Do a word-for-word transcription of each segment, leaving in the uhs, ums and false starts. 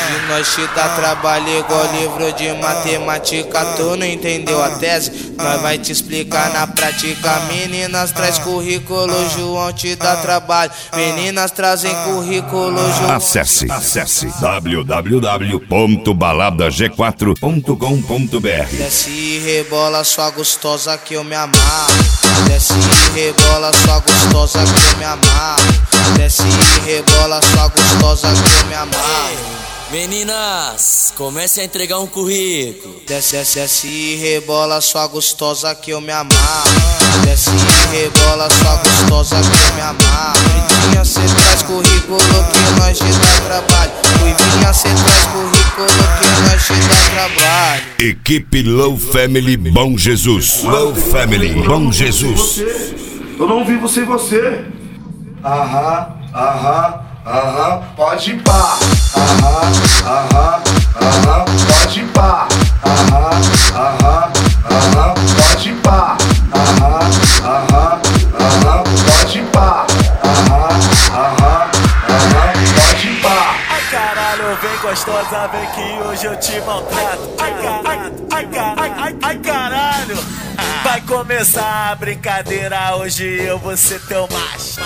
E nós te dá trabalho igual livro de matemática. Tu não entendeu a tese? Nós vai te explicar na prática. Meninas traz currículo, João te dá trabalho. Meninas trazem currículo, João. Acesse, acesse w w w ponto balada g quatro ponto com ponto b r. Desce e rebola sua gostosa que eu me amarro. Desce e rebola sua gostosa que eu me amarro. Desce e rebola sua gostosa que eu me amarro. Meninas, comece a entregar um currículo. Desce, desce, desce e rebola sua gostosa que eu me amarro. Desce e rebola sua gostosa que eu me amarro. Ruivinha, cê traz currículo que nós te dá trabalho. Ruivinha, cê traz currículo que nós te dá trabalho. Equipe Low Family Bom Jesus. Low Family Bom Jesus. Eu não ouvi você e você. Aham, aham, aham, pode ir pá. Aham, aham, aham, pode ir pá. Aham, aham, aham, pode ir pá. Aham, aham, aham, pode ir pá. Aham, aham, aham, pode ir pá. Ai caralho, vem gostosa, vem que hoje eu te maltrato. Ai caralho, ai caralho, ai, ai caralho. Vai começar a brincadeira, hoje eu vou ser teu macho.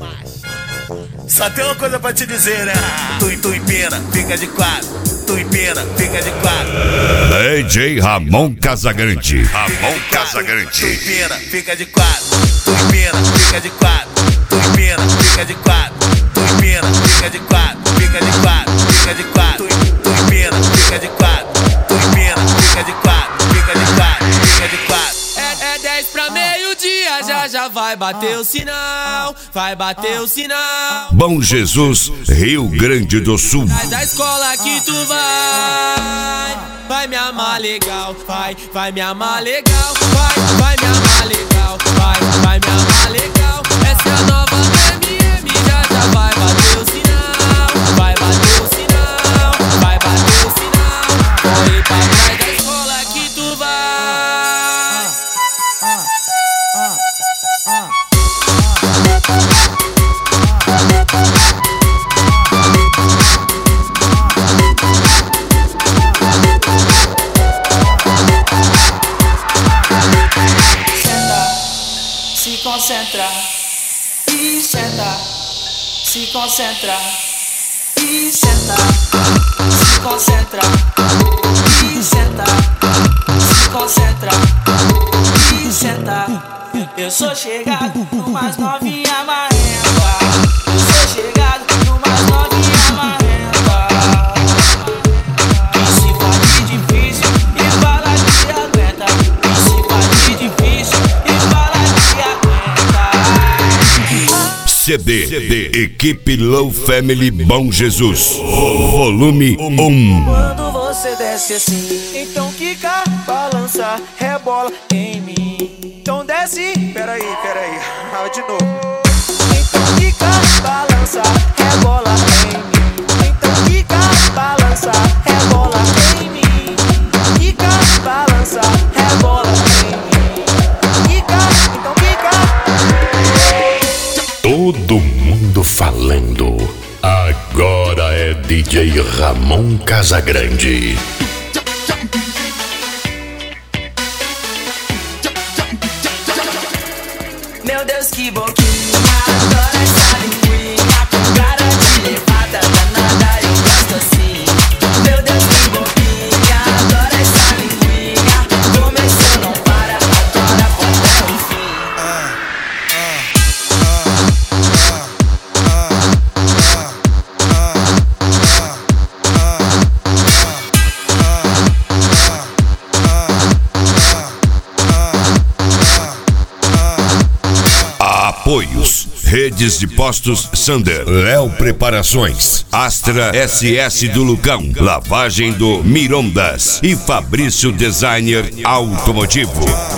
Só tem uma coisa pra te dizer, né? Tu, tu empina, fica de quatro. Tu empina, fica de quatro. D J Ramon Casagrande. Ramon Casagrande. Tu empina, fica de quatro. Tu empina, fica de quatro. Tu empina, fica de quatro. Tu empina, fica de quatro. Fica de quatro, fica de quatro. Tu empina, fica de quatro. Tu empina, fica de quatro. Fica de quatro, fica de quatro. É, é dez pra meio-dia, já já vai bater o sinal. Vai bater o sinal. Bom Jesus, Rio Grande do Sul. Sai da escola que tu vai. Vai me amar legal. Vai, vai me amar legal. Vai, vai me amar legal. Vai, vai me amar legal. Essa é a nova M M, já já vai bater o sinal. Vai bater o sinal. Vai bater o sinal. Corre pra trás da escola que tu vai. Se concentra e senta, se concentra e senta, se concentra e senta, se concentra e senta. Eu sou chegado no mais novinha marrenta. Eu sou chegado no mais novinha marrenta. E se faz difícil e fala que aguenta. E se faz difícil e fala que aguenta. C D, C D, Equipe Low Family Bom Jesus. Volume um. Quando você desce assim, então quica, balança, rebola em mim. Então desce, peraí, peraí, ah, de novo. Então quica, balança, rebola em mim. Então quica, balança, rebola em mim. Quica, balança, rebola em mim. Quica, então quica. Todo mundo falando. Agora é D J Ramon Casagrande. Meu Deus, que boquinha, adoro essa linguinha. Com cara de levada, danada, eu gosto assim. Meu Deus, que boquinha, adoro essa linguinha. Começou, não para, adora, até o fim. Apoios. Redes de Postos Sander, Léo Preparações, Astra S S do Lucão, Lavagem do Mirondas e Fabrício Designer Automotivo.